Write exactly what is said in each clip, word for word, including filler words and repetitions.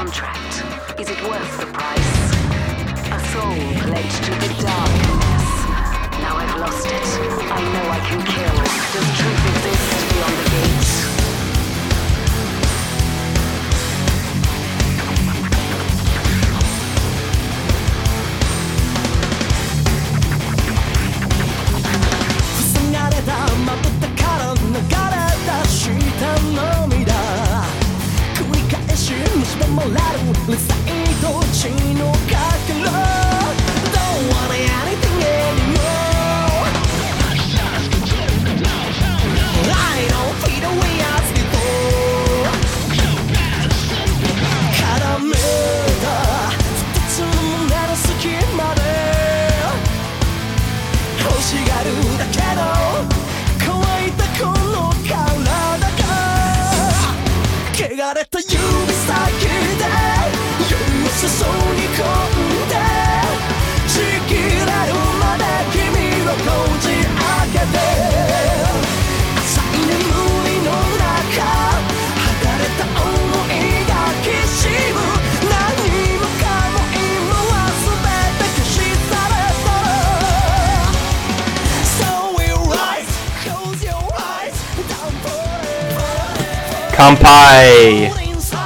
contract? Is it worth the price? A soul pledged to the darkness. Now I've lost it. I know I can kill. Does truth exist beyond the gate? Don't want anything anymore. I don't feel the way as before.絡めた二つの胸の隙間で欲しがるだけど乾いたこの体が汚れた指先で夜を注ぎ込んでちぎれるまで君をこじ開けて浅い眠りの中剥がれた想いがきしむ何もかも今は全て消し去れた So we rise, close your eyes, down forever 乾杯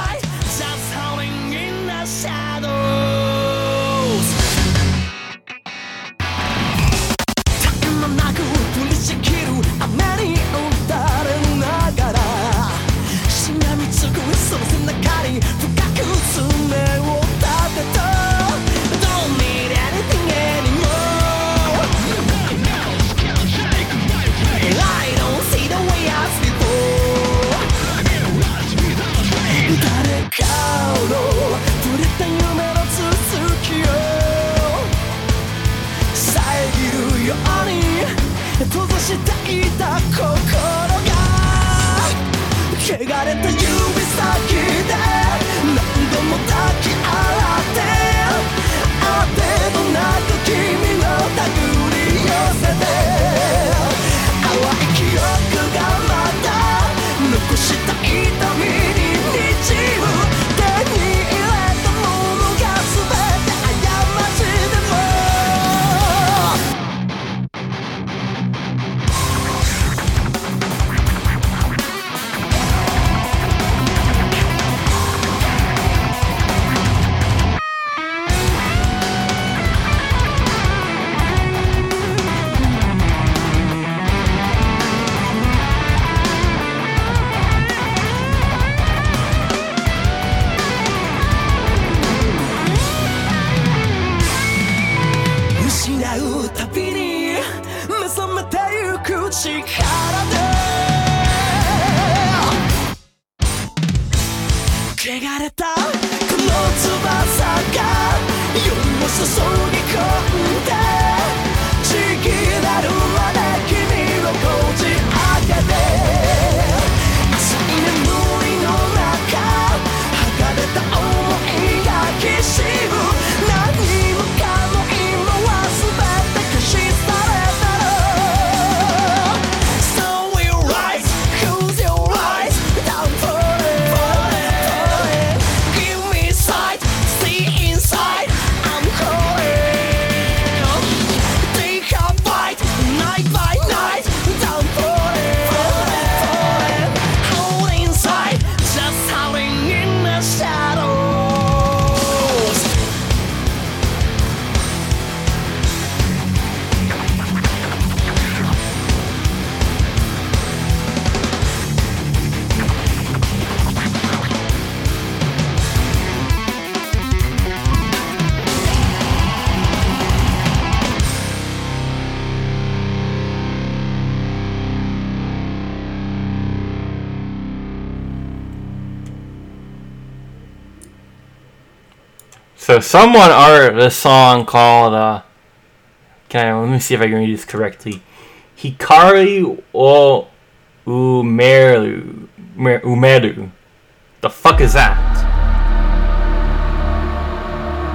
閉ざしていた心が汚れた指先で何度も抱き合ってあてもなく君の手繰り寄せて淡い記憶がまた残した痛みに滲む手に入れたものが全て過ちでも汚れたこの翼が夜を注ぎ込んでちぎれるまで君をこじ開けて浅い眠りの中剥がれた想いがきしむ何もかも今は全て消し去れたの So we rise, close your eyes, down for So someone art a song called uh can I let me see if I can read this correctly. Hikari o Umeru Umeru. The fuck is that?